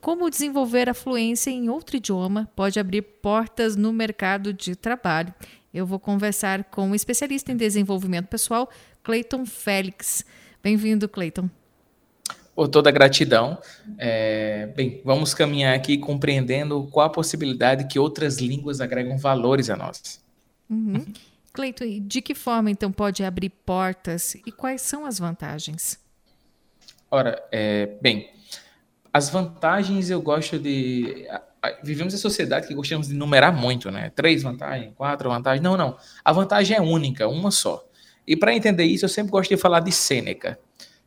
como desenvolver a fluência em outro idioma pode abrir portas no mercado de trabalho. Eu vou conversar com o especialista em desenvolvimento pessoal, Cleiton Félix. Bem-vindo, Cleiton. Por toda a gratidão. Bem, vamos caminhar aqui compreendendo qual a possibilidade que outras línguas agregam valores a nós. Cleiton, de que forma, então, pode abrir portas e quais são as vantagens? Ora, bem, as vantagens eu gosto de... Vivemos em sociedade que gostamos de numerar muito, né? 3 vantagens, 4 vantagens. Não. A vantagem é única, uma só. E para entender isso, eu sempre gosto de falar de Sêneca.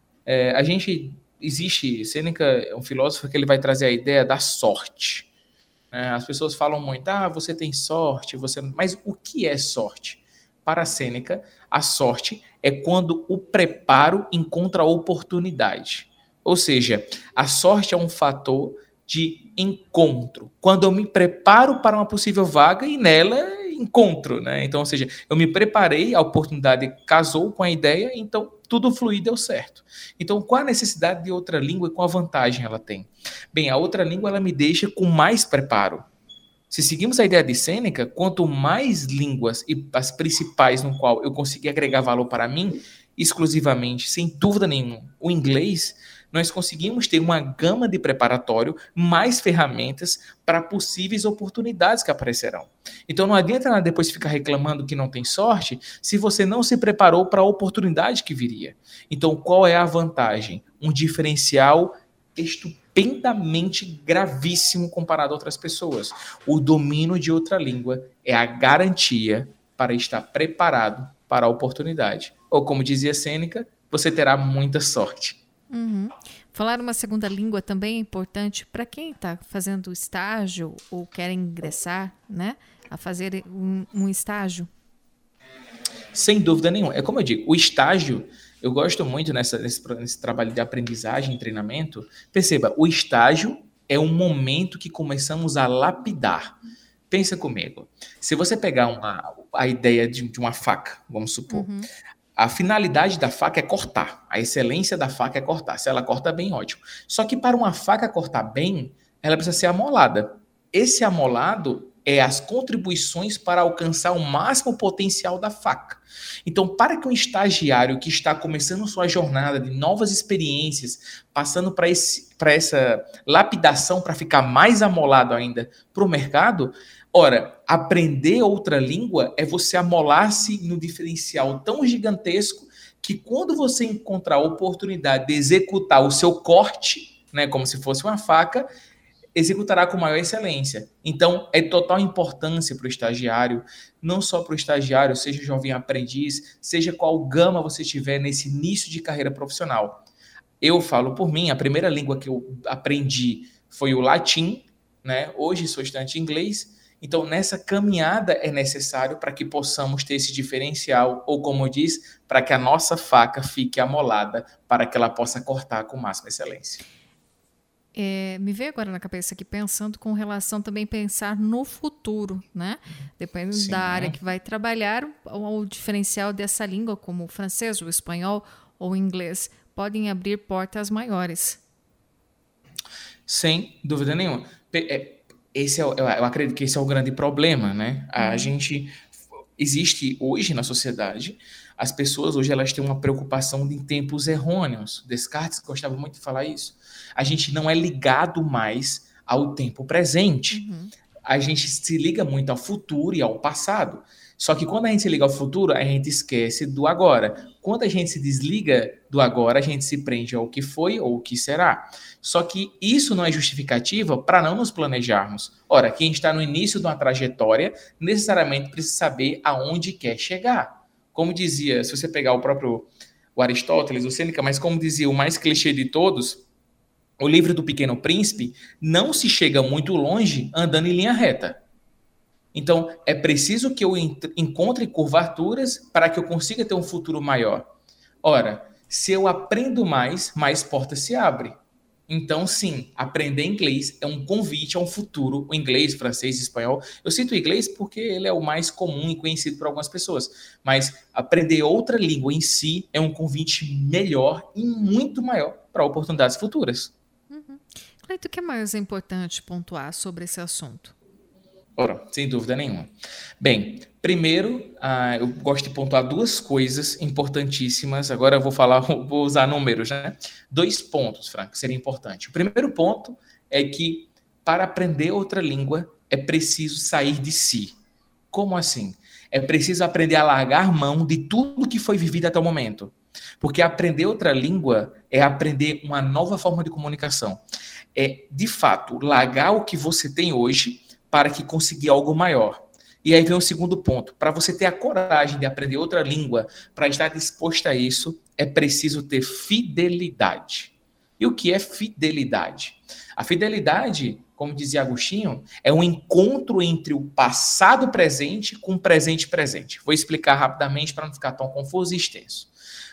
Sêneca é um filósofo que ele vai trazer a ideia da sorte. As pessoas falam muito, você tem sorte, mas o que é sorte? Para Sêneca, a sorte é quando o preparo encontra a oportunidade. Ou seja, a sorte é um fator de encontro. Quando eu me preparo para uma possível vaga e nela encontro, né? Então, ou seja, eu me preparei, a oportunidade casou com a ideia, então tudo fluiu e deu certo. Então, qual a necessidade de outra língua e qual a vantagem ela tem? Bem, a outra língua ela me deixa com mais preparo. Se seguimos a ideia de Sêneca, quanto mais línguas e as principais no qual eu consegui agregar valor para mim, exclusivamente, sem dúvida nenhuma, o inglês, nós conseguimos ter uma gama de preparatório, mais ferramentas para possíveis oportunidades que aparecerão. Então não adianta nada depois ficar reclamando que não tem sorte, se você não se preparou para a oportunidade que viria. Então qual é a vantagem? Um diferencial estupendamente gravíssimo comparado a outras pessoas. O domínio de outra língua é a garantia para estar preparado para a oportunidade. Ou como dizia Sêneca, você terá muita sorte. Falar uma segunda língua também é importante para quem está fazendo estágio ou quer ingressar, né, a fazer um estágio? Sem dúvida nenhuma. É como eu digo, o estágio, eu gosto muito nesse trabalho de aprendizagem e treinamento. Perceba, o estágio é um momento que começamos a lapidar. Pensa comigo. Se você pegar a ideia de uma faca, vamos supor, a finalidade da faca é cortar. A excelência da faca é cortar. Se ela corta bem, ótimo. Só que para uma faca cortar bem, ela precisa ser amolada. Esse amolado é as contribuições para alcançar o máximo potencial da faca. Então, para que um estagiário que está começando sua jornada de novas experiências, passando para essa lapidação para ficar mais amolado ainda para o mercado, ora, aprender outra língua é você amolar-se no diferencial tão gigantesco que quando você encontrar a oportunidade de executar o seu corte, né, como se fosse uma faca, executará com maior excelência. Então, é de total importância para o estagiário, não só para o estagiário, seja jovem aprendiz, seja qual gama você tiver nesse início de carreira profissional. Eu falo por mim, a primeira língua que eu aprendi foi o latim, né? Hoje sou estudante de inglês. Então, nessa caminhada é necessário para que possamos ter esse diferencial, ou como diz, para que a nossa faca fique amolada, para que ela possa cortar com máxima excelência. Me veio agora na cabeça aqui pensando com relação também pensar no futuro, né? Dependendo da área que vai trabalhar, o diferencial dessa língua, como o francês, o espanhol ou o inglês, podem abrir portas maiores. Sem dúvida nenhuma. Eu acredito que esse é o grande problema, né? Existe hoje na sociedade, as pessoas hoje elas têm uma preocupação de tempos errôneos. Descartes gostava muito de falar isso. A gente não é ligado mais ao tempo presente. A gente se liga muito ao futuro e ao passado. Só que quando a gente se liga ao futuro, a gente esquece do agora. Quando a gente se desliga do agora, a gente se prende ao que foi ou o que será. Só que isso não é justificativa para não nos planejarmos. Ora, quem está no início de uma trajetória, necessariamente precisa saber aonde quer chegar. Como dizia, se você pegar o Aristóteles, o Sêneca, mas como dizia o mais clichê de todos, o livro do Pequeno Príncipe, não se chega muito longe andando em linha reta. Então, é preciso que eu encontre curvaturas para que eu consiga ter um futuro maior. Ora, se eu aprendo mais portas se abrem. Então, sim, aprender inglês é um convite a um futuro, o inglês, francês, espanhol. Eu cito o inglês porque ele é o mais comum e conhecido por algumas pessoas. Mas aprender outra língua em si é um convite melhor e muito maior para oportunidades futuras. Cleito, o que mais é importante pontuar sobre esse assunto? Ora, sem dúvida nenhuma. Bem, primeiro, eu gosto de pontuar duas coisas importantíssimas. Agora eu vou usar números, né? 2 pontos, Franco, que seria importante. O primeiro ponto é que para aprender outra língua é preciso sair de si. Como assim? É preciso aprender a largar mão de tudo que foi vivido até o momento. Porque aprender outra língua é aprender uma nova forma de comunicação. É, de fato, largar o que você tem hoje para que conseguir algo maior. E aí vem o segundo ponto. Para você ter a coragem de aprender outra língua, para estar disposto a isso, é preciso ter fidelidade. E o que é fidelidade? A fidelidade, como dizia Agostinho, é um encontro entre o passado presente com o presente presente. Vou explicar rapidamente para não ficar tão confuso e extenso.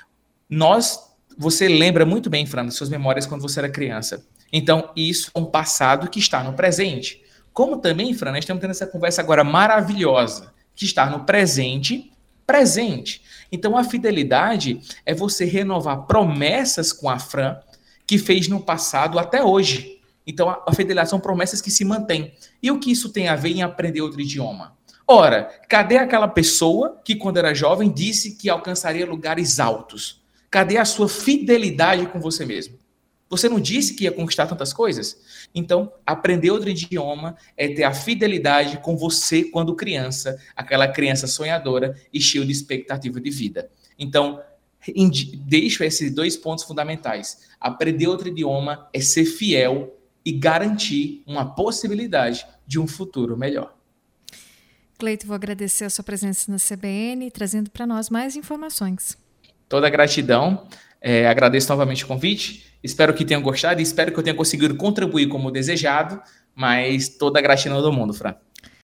Você lembra muito bem, Fran, das suas memórias quando você era criança. Então, isso é um passado que está no presente. Como também, Fran, nós estamos tendo essa conversa agora maravilhosa, que está no presente. Então, a fidelidade é você renovar promessas com a Fran que fez no passado até hoje. Então, a fidelidade são promessas que se mantêm. E o que isso tem a ver em aprender outro idioma? Ora, cadê aquela pessoa que, quando era jovem, disse que alcançaria lugares altos? Cadê a sua fidelidade com você mesmo? Você não disse que ia conquistar tantas coisas? Então, aprender outro idioma é ter a fidelidade com você quando criança, aquela criança sonhadora e cheia de expectativa de vida. Então, deixo esses 2 pontos fundamentais. Aprender outro idioma é ser fiel e garantir uma possibilidade de um futuro melhor. Cleito, vou agradecer a sua presença na CBN, trazendo para nós mais informações. Toda a gratidão. Agradeço novamente o convite. Espero que tenham gostado e espero que eu tenha conseguido contribuir como desejado, mas toda a gratidão do mundo, Fran.